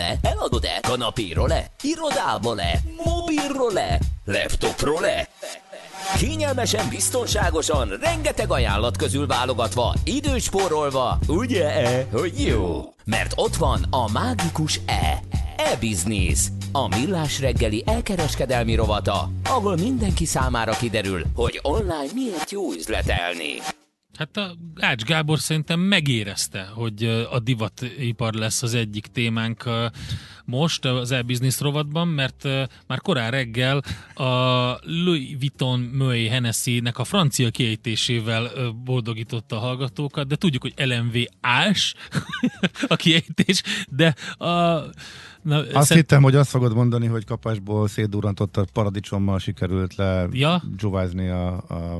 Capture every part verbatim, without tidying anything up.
asztalról-e, eladod-e, kanapéról-e, irodából-e, mobilról-e, laptopról-e? Kényelmesen, biztonságosan, rengeteg ajánlat közül válogatva, időspórolva, ugye-e, hogy jó? Mert ott van a mágikus E. E-Business, a millás reggeli elkereskedelmi rovata, ahol mindenki számára kiderül, hogy online miért jó üzletelni. Hát a Ács Gábor szerintem megérezte, hogy a divatipar lesz az egyik témánk most az e-business rovatban, mert már korán reggel a Louis Vuitton Moet Hennessy-nek a francia kiejtésével boldogította a hallgatókat, de tudjuk, hogy el em vé ás a kiejtés, de a... Na, azt szent... hittem, hogy azt fogod mondani, hogy kapásból szétdurrantott a paradicsommal sikerült le ja? dzsuvázni a... a...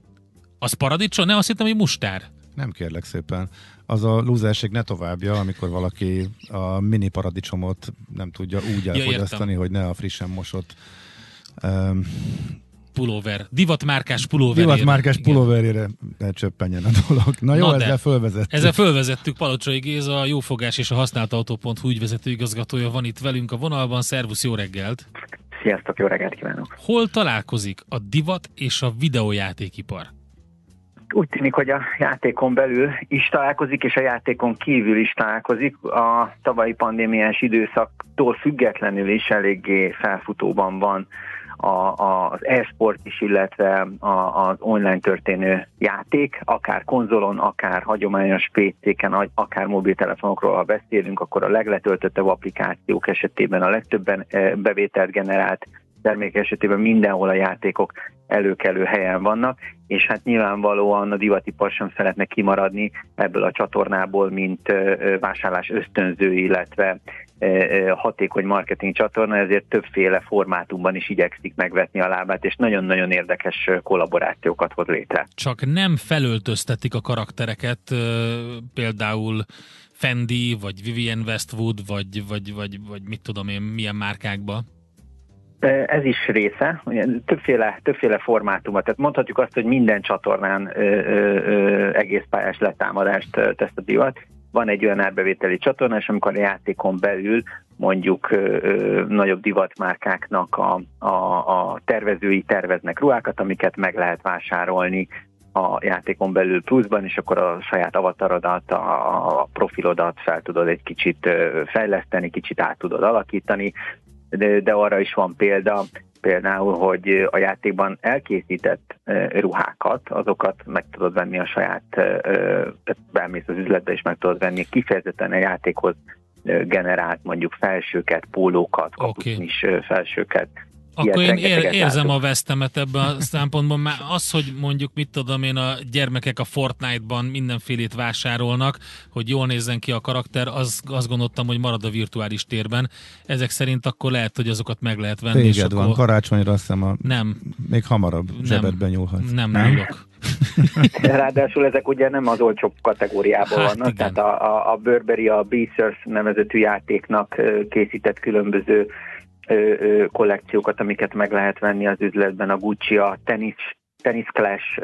Az paradicsom? Nem, azt hittem, hogy mustár. Nem, kérlek szépen. Az a lúzerség ne továbbja, amikor valaki a mini paradicsomot nem tudja úgy elfogyasztani, ja, hogy ne a frissen mosott um, pulóver. Divatmárkás pulóverére. Divatmárkás pulóverére ne csöppenjen a dolog. Na jó, Na ezzel fölvezettük. Ezzel fölvezettük. Palocsai Géza, a Jófogás és a használtautó pont hu ügyvezető igazgatója van itt velünk a vonalban. Szervusz, jó reggelt! Sziasztok, jó reggelt kívánok! Hol találkozik a divat és a videójátékipar? Úgy tűnik, hogy a játékon belül is találkozik, és a játékon kívül is találkozik. A tavalyi pandémiás időszaktól függetlenül is eléggé felfutóban van a, a, az e-sport is, illetve a, az online történő játék, akár konzolon, akár hagyományos pé céken, akár mobiltelefonokról, ha beszélünk, akkor a legletöltöttebb applikációk esetében a legtöbben bevételt generált termék esetében mindenhol a játékok előkelő helyen vannak, és hát nyilvánvalóan a divatipar sem szeretne kimaradni ebből a csatornából, mint vásárlás ösztönző, illetve hatékony marketing csatorna, ezért többféle formátumban is igyekszik megvetni a lábát, és nagyon-nagyon érdekes kollaborációkat hoz létre. Csak nem felöltöztetik a karaktereket, például Fendi, vagy Vivienne Westwood, vagy, vagy, vagy, vagy mit tudom én, milyen márkákba? Ez is része, többféle, többféle formátumot. Tehát mondhatjuk azt, hogy minden csatornán ö, ö, egész pályás letámadást tesz a divat. Van egy olyan árbevételi csatorna, és amikor a játékon belül mondjuk ö, ö, nagyobb divatmárkáknak a, a, a tervezői terveznek ruhákat, amiket meg lehet vásárolni a játékon belül pluszban, és akkor a saját avatarodat, a profilodat fel tudod egy kicsit fejleszteni, kicsit át tudod alakítani. De, de arra is van példa, például, hogy a játékban elkészített uh, ruhákat, azokat meg tudod venni a saját, uh, bemész az üzletbe, és meg tudod venni kifejezetten a játékhoz uh, generált mondjuk felsőket, pólókat, kapucnis okay. felsőket. Akkor én ér, érzem a vesztemet ebben a szempontból, már az, hogy mondjuk mit tudom én, a gyermekek a Fortnite-ban mindenfélét vásárolnak, hogy jól nézzen ki a karakter, az, azt gondoltam, hogy marad a virtuális térben. Ezek szerint akkor lehet, hogy azokat meg lehet venni. Téged van, akkor... karácsonyra azt hiszem a... Nem. Még hamarabb zsebedben nyúlhatsz. Nem, nem nyúlok. Ráadásul ezek ugye nem az olcsóbb kategóriában hát vannak, igen. Tehát a, a, a Burberry, a Beasters nevezetű játéknak készített különböző kollekciókat, amiket meg lehet venni az üzletben, a Gucci, a Tennis, Tennis Clash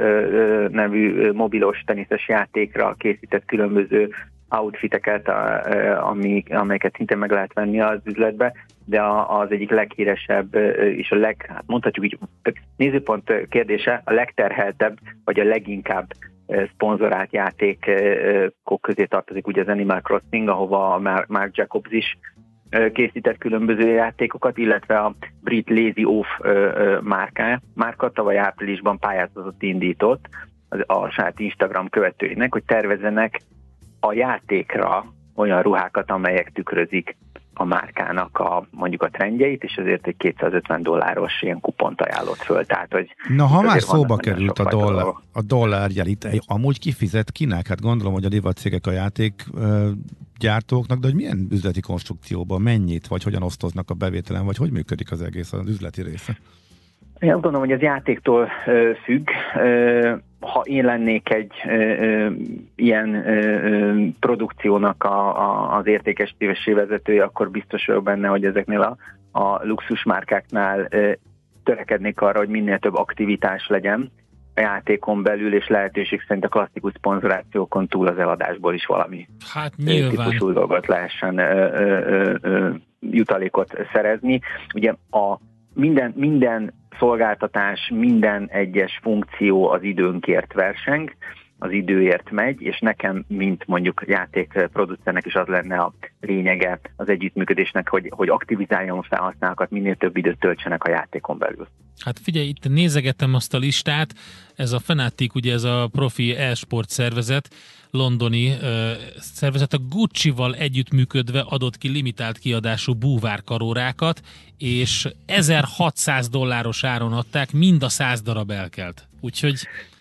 nevű mobilos teniszes játékra készített különböző outfiteket, amik, amelyeket szintén meg lehet venni az üzletbe, de az egyik leghíresebb és a leg, hát mondhatjuk így, nézőpont kérdése, a legterheltebb, vagy a leginkább szponzorált játékok közé tartozik ugye az Animal Crossing, ahova a Marc Jacobs is készített különböző játékokat, illetve a brit Lazy Off márka, márka tavaly áprilisban pályázatot indított a saját Instagram követőinek, hogy tervezzenek a játékra olyan ruhákat, amelyek tükrözik a márkának a, mondjuk a trendjeit, és azért egy kétszázötven dolláros ilyen kupont ajánlott föl. Tehát, hogy na, ha már szóba került a dollár, a dollárjel itt, amúgy kifizet kinek? Hát gondolom, hogy a divatcégek a játék gyártóknak, de hogy milyen üzleti konstrukcióban, mennyit, vagy hogyan osztoznak a bevételen, vagy hogy működik az egész az üzleti része? Én azt gondolom, hogy az játéktól ö, függ. Ö, ha én lennék egy ö, ö, ilyen ö, produkciónak a, a, az értékesítési vezetője, akkor biztos vagyok benne, hogy ezeknél a, a luxusmárkáknál ö, törekednék arra, hogy minél több aktivitás legyen. a játékon belül, és lehetőség szerint a klasszikus szponzorációkon túl az eladásból is valami hát típusú dolgot lehessen ö, ö, ö, jutalékot szerezni. Ugye a minden, minden szolgáltatás, minden egyes funkció az időnkért verseng, az időért megy, és nekem, mint mondjuk játékproducernek is az lenne a lényege az együttműködésnek, hogy, hogy aktivizáljam a felhasználókat, minél több időt töltsenek a játékon belül. Hát figyelj, itt nézegetem azt a listát, ez a Fnatic, ugye ez a profi e-sport szervezet, londoni uh, szervezet, a Gucci-val együttműködve adott ki limitált kiadású búvárkarórákat, és ezerhatszáz dolláros áron adták, mind a száz darab elkelt. Úgyhogy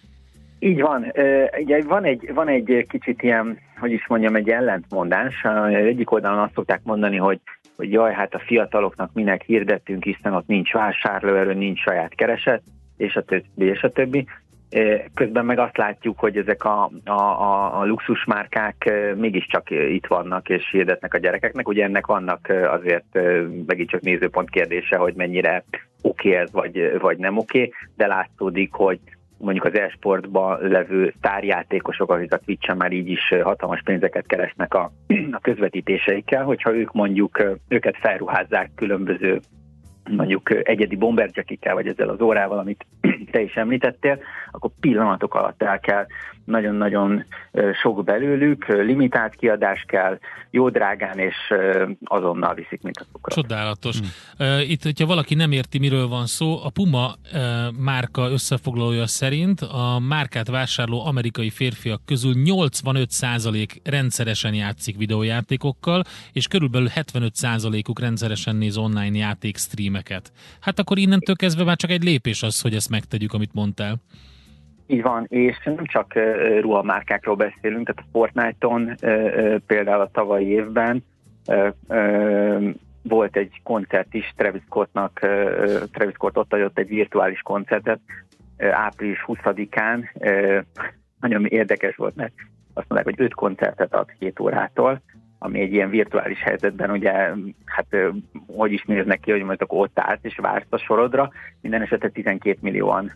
így van. Ugye van egy, van egy kicsit ilyen, hogy is mondjam, egy ellentmondás. Egyik oldalon azt szokták mondani, hogy, hogy jaj, hát a fiataloknak minek hirdettünk, hiszen ott nincs vásárlóerő, nincs saját kereset, és a többi, és a többi. Közben meg azt látjuk, hogy ezek a, a, a, a luxusmárkák mégiscsak itt vannak és hirdetnek a gyerekeknek. Ugye ennek vannak azért megint csak nézőpont kérdése, hogy mennyire oké ez, vagy, vagy nem oké, de látszódik, hogy mondjuk az e-sportban levő sztárjátékosok, akik a Twitch-en már így is hatalmas pénzeket keresnek a, a közvetítéseikkel, hogyha ők mondjuk őket felruházzák különböző mondjuk egyedi bomberjackikkel, vagy ezzel az órával, amit te is említettél, akkor pillanatok alatt el kell, nagyon-nagyon sok belőlük, limitált kiadás kell, jó drágán, és azonnal viszik, mint a cukrot. Csodálatos. Hmm. Itt, hogyha valaki nem érti, miről van szó, a Puma márka összefoglalója szerint a márkát vásárló amerikai férfiak közül nyolcvanöt százalék rendszeresen játszik videójátékokkal, és körülbelül hetvenöt százalékuk rendszeresen néz online játék streameket. Hát akkor innentől kezdve már csak egy lépés az, hogy ezt megtegyük, amit mondtál. Így van, és nem csak uh, ruhamárkákról beszélünk, tehát a Fortnite-on uh, uh, például a tavalyi évben uh, uh, volt egy koncert is, Travis Scottnak, uh, Travis Scott ott adott egy virtuális koncertet uh, április huszadikán. Uh, nagyon érdekes volt, mert azt mondják, hogy öt koncertet ad két órától, ami egy ilyen virtuális helyzetben, ugye, hát uh, hogy is néznek ki, hogy majd akkor ott állt és vársz a sorodra, minden esetre tizenkét millióan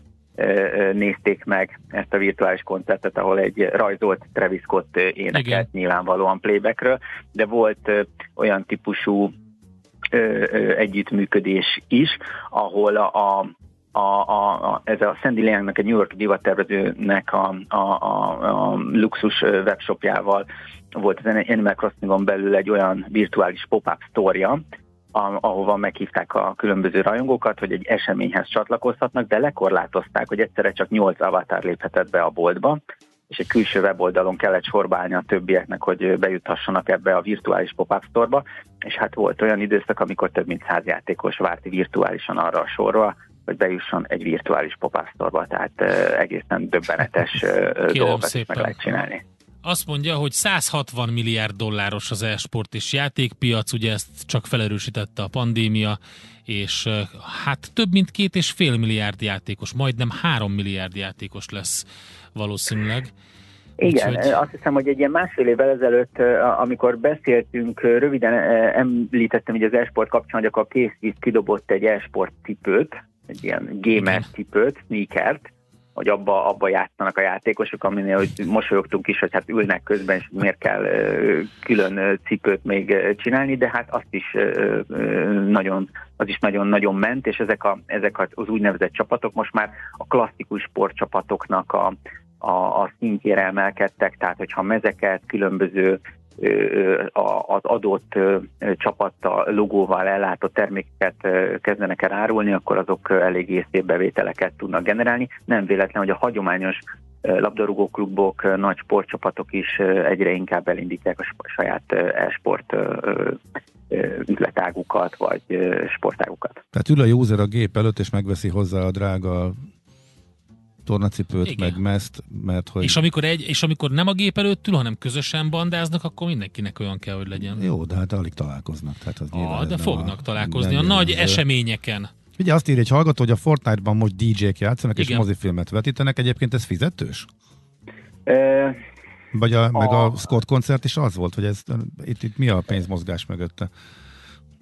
nézték meg ezt a virtuális koncertet, ahol egy rajzolt Travis Scott énekelt. Igen. Nyilvánvalóan playbackről, de volt ö, olyan típusú ö, ö, együttműködés is, ahol a, a, a, a, ez a Sandy Leangnak, a New York divattervezőnek a, a, a, a luxus webshopjával volt az Animal Crossingon belül egy olyan virtuális pop-up sztorja, ahova meghívták a különböző rajongókat, hogy egy eseményhez csatlakozhatnak, de lekorlátozták, hogy egyszerre csak nyolc avatar léphetett be a boltba, és egy külső weboldalon kellett sorba állni a többieknek, hogy bejuthassanak ebbe a virtuális pop-up store-ba, és hát volt olyan időszak, amikor több mint száz játékos várt virtuálisan arra a sorra, hogy bejusson egy virtuális pop-up store-ba, tehát egészen döbbenetes dolgokat is meg lehet csinálni. Azt mondja, hogy száz hatvan milliárd dolláros az e-sport és játékpiac, ugye ezt csak felerősítette a pandémia, és hát több mint két és fél milliárd játékos, majdnem három milliárd játékos lesz valószínűleg. Igen, Úgyhogy... azt hiszem, hogy egy ilyen másfél évvel ezelőtt, amikor beszéltünk, röviden említettem hogy az e-sport kapcsán, hogy akkor a Készvíz kidobott egy e-sport cipőt, egy ilyen gamer Igen. cipőt, sneakert, hogy abba, abba játszanak a játékosok, aminél hogy mosolyogtunk is, hogy hát ülnek közben, és miért kell külön cipőt még csinálni, de hát azt is nagyon, az is nagyon-nagyon ment, és ezek, a, ezek az úgynevezett csapatok most már a klasszikus sportcsapatoknak a, a, a szintjére emelkedtek, tehát hogyha mezeket, különböző az adott csapattal, logóval ellátott termékeket kezdenek el árulni, akkor azok eléggé szép bevételeket tudnak generálni. Nem véletlen, hogy a hagyományos labdarúgóklubok, nagy sportcsapatok is egyre inkább elindítják a saját e-sport üzletágukat, vagy sportágukat. Tehát ül a user a gép előtt, és megveszi hozzá a drága tornacipőt, Igen. meg mezt, mert hogy... És amikor, egy, és amikor nem a gép előtt ül, hanem közösen bandáznak, akkor mindenkinek olyan kell, hogy legyen. Jó, de hát alig találkoznak. Tehát az ah, de fognak a, találkozni a nagy eseményeken. Ugye azt írja egy hallgató, hogy a Fortnite-ban most dé dzsé-k játszanak, Igen. és mozifilmet vetítenek. Egyébként ez fizetős? E... Vagy a, a... meg a Scott koncert is az volt, hogy ez, itt, itt mi a pénzmozgás mögötte?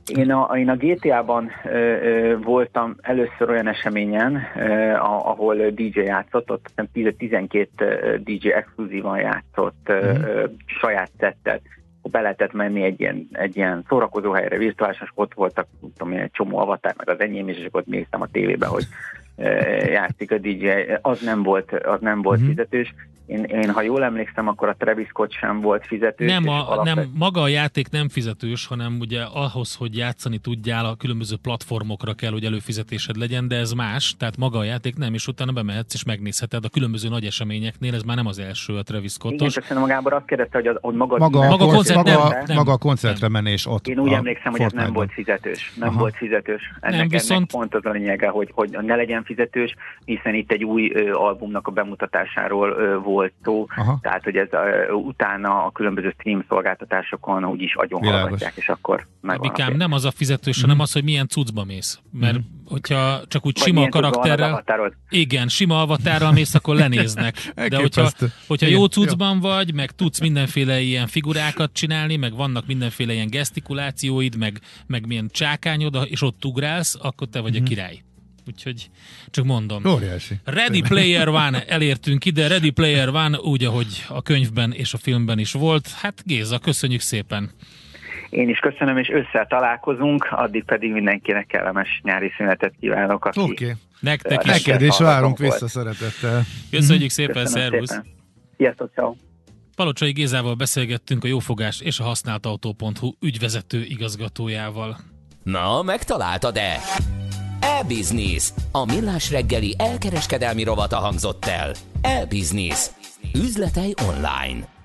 Én a, én a gé té á-ban ö, ö, voltam először olyan eseményen, ö, ahol dé dzsé játszott, ott tíz-tizenkét dé dzsé exkluzívan játszott ö, mm. ö, saját szettet. Be lehetett menni egy ilyen, egy ilyen szórakozó helyre, virtuálisan, és ott voltak tudom, egy csomó avatár, meg az enyém is, és akkor néztem a tévébe, hogy ö, játszik a dé dzsé. Az nem volt, az nem volt mm. fizetős. Én, én, ha jól emlékszem, akkor a Travis Scott sem volt fizetős. Nem, a, alapvet... nem, maga a játék nem fizetős, hanem ugye ahhoz, hogy játszani tudjál, a különböző platformokra kell, hogy előfizetésed legyen, de ez más, tehát maga a játék nem, és utána bemehetsz és megnézheted a különböző nagy eseményeknél, ez már nem az első a Travis Scottos. Igen, csak szerintem Gábor azt kérdezte, hogy, az, hogy maga, maga, a maga, koncert, maga, nem, nem, maga a koncertre menés ott. Én úgy emlékszem, hogy ez nem volt fizetős. Nem Aha. volt fizetős. Ennek, nem, viszont... ennek pont az a lényege, hogy, hogy ne legyen fizetős, hiszen itt egy új ö, albumnak a bemutatásáról ö, volt szó. Aha. Tehát, hogy ez uh, utána a különböző stream szolgáltatásokon úgyis agyon hallgatják, és akkor megvan. Abikám, nem az a fizetős, mm. hanem az, hogy milyen cuccba mész. Mert mm. hogyha csak úgy vagy sima karakterrel... Igen, sima avatárral mész, akkor lenéznek. De hogyha, hogyha jó cuccban vagy, meg tudsz mindenféle ilyen figurákat csinálni, meg vannak mindenféle ilyen gesztikulációid, meg, meg milyen csákányod, és ott ugrálsz, akkor te vagy mm. a király. Úgyhogy csak mondom. Óriási. Ready Player One, elértünk ide, Ready Player One, úgy, ahogy a könyvben és a filmben is volt. Hát Géza, köszönjük szépen. Én is köszönöm, és össze találkozunk, addig pedig mindenkinek kellemes nyári szünetet kívánok. Oké. Okay. Nektek is. Neked is várunk vissza szeretettel. Köszönjük szépen, szervusz. Sziasztok, ciao. Palocsai Gézával beszélgettünk, a Jófogás és a használtautó pont hu ügyvezető igazgatójával. Na, megtaláltad-e? E-Business. A millás reggeli elkereskedelmi rovata hangzott el. E-Business. Üzletei online.